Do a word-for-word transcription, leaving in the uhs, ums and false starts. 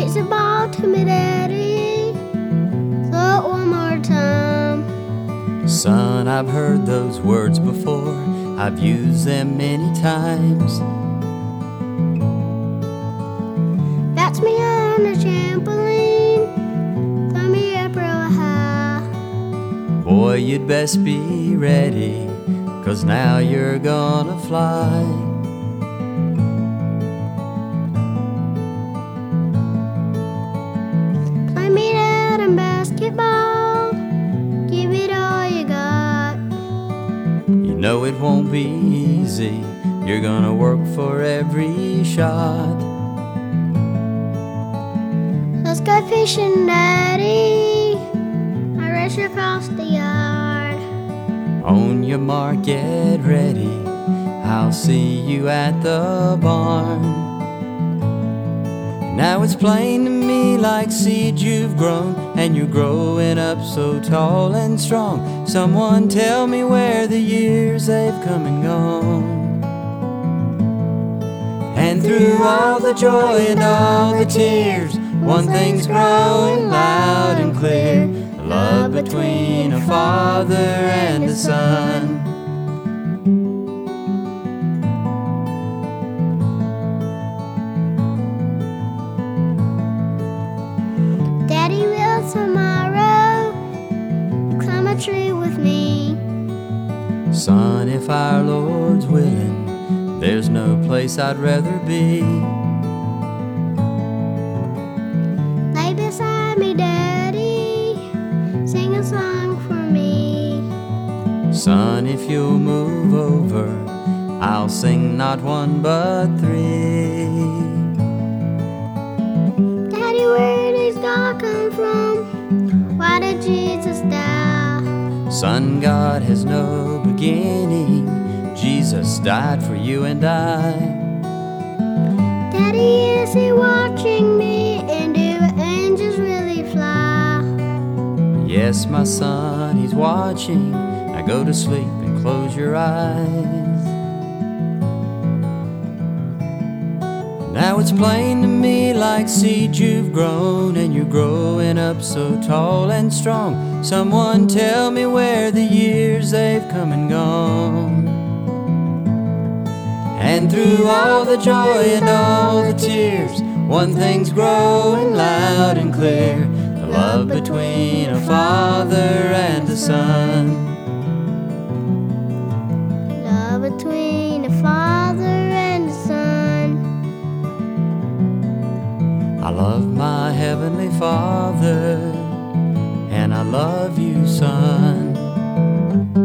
Pitch the ball to me, Daddy. Throw it one more time. Son, I've heard those words before. I've used them many times. That's me on the trampoline. Throw me up real high. Boy, you'd best be ready, 'cause now you're gonna fly. Play me out in basketball. Give it all you got. You know it won't be easy. You're gonna work for every shot. Let's go fishing, Daddy. I race across the yard. On your mark, get ready. I'll see you at the barn. Now it's plain to me like seeds you've grown, and you're growing up so tall and strong. Someone tell me where the years they've come and gone. And through all the joy and all the tears, one thing's growing loud and clear: the love between a father and a son. Daddy, will tomorrow you climb a tree with me? Son, if our Lord's willing, there's no place I'd rather be. Lay beside me, Daddy. Sing a song for me. Son, if you'll move over, I'll sing not one but three. Daddy, where did God come from? Why did Jesus die? Son, God has no beginning. Jesus died for you and I. Daddy, is he watching me? And do angels really fly? Yes, my son, he's watching. Now go to sleep and close your eyes. Now it's plain to me like seeds you've grown, and you're growing up so tall and strong. Someone tell me where the years they've come and gone. And through all the joy and all the tears, one thing's growing loud and clear: the love between a father and a son. Love between a father and a son. I love my heavenly Father, and I love you, son.